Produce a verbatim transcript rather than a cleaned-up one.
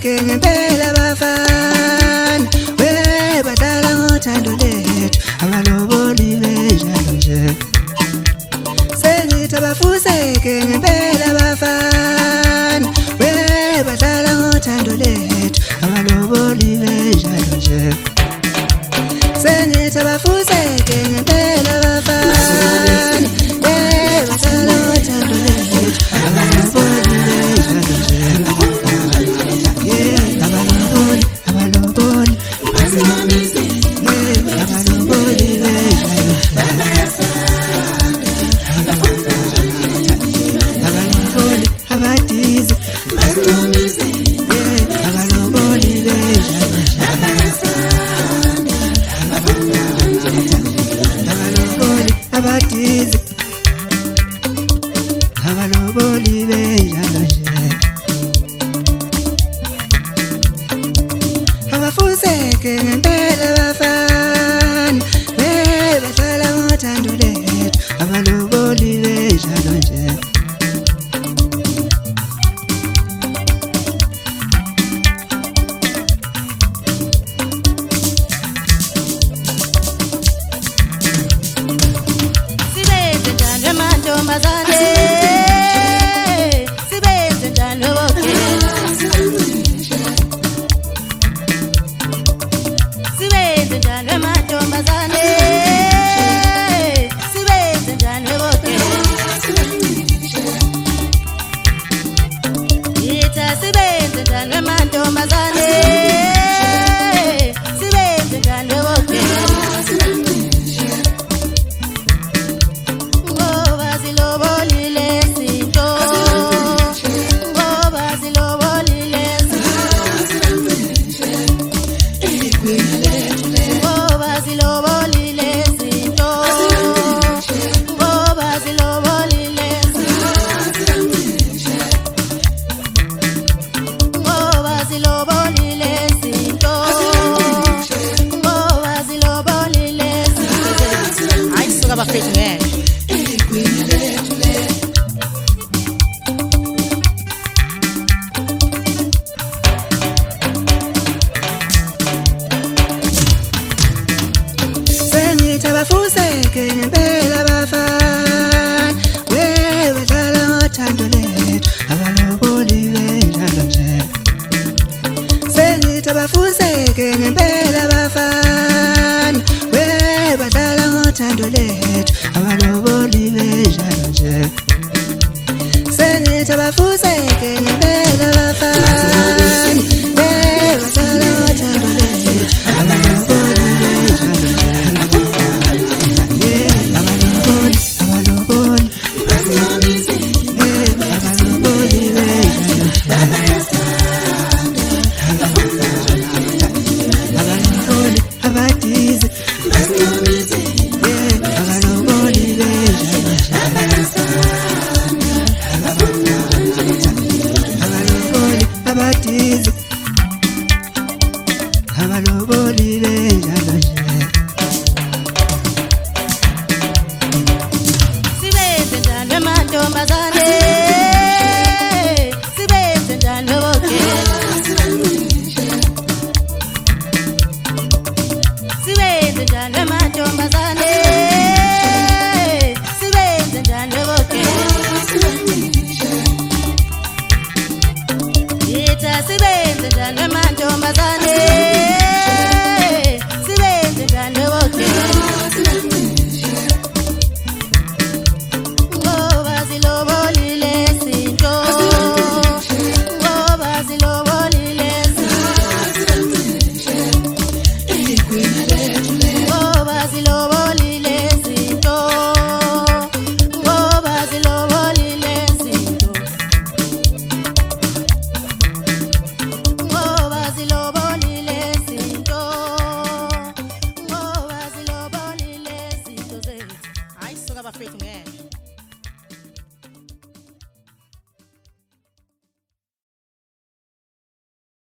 Abafuseke ngempela bafana webadala ngothando lethu abaloboli benjalo nje. Sengithi abafuseke ngempela bafana webadala ngothando lethu abaloboli benjalo nje. Sengithi abafuseke ngempela bafana webadala ngothando lethu abaloboli benjalo nje. Abafuseke ngempela bafana webadala ngothando lethu abaloboli benjalo nje. Sibenze njalo amantombazane, sibenze njalo bonke. Sibenze njalo amantombazane, sibenze njalo bonke. Yitha sibenze njalo amantombazane, sibenze njalo bonke. Ngoba silobolile izinto, ngoba silobolile izinto. Ngoba silobolile izinto, ngoba silobolile izinto. Ngoba silobolile izinto, ngoba silobolile izinto. Hayi suka bafethu ngeke. Sengithi abafuseke ngempela bafana webadala ngothando lethu abaloboli benjalo nje. Sengithi abafuseke ngempela bafana webadala ngothando lethu abaloboli benjalo nje. Sengithi abafuseke ngempela bafana webadala ngothando lethu abaloboli benjalo nje. Abaloboli benjalo nje. Sibenze njalo amantombazane.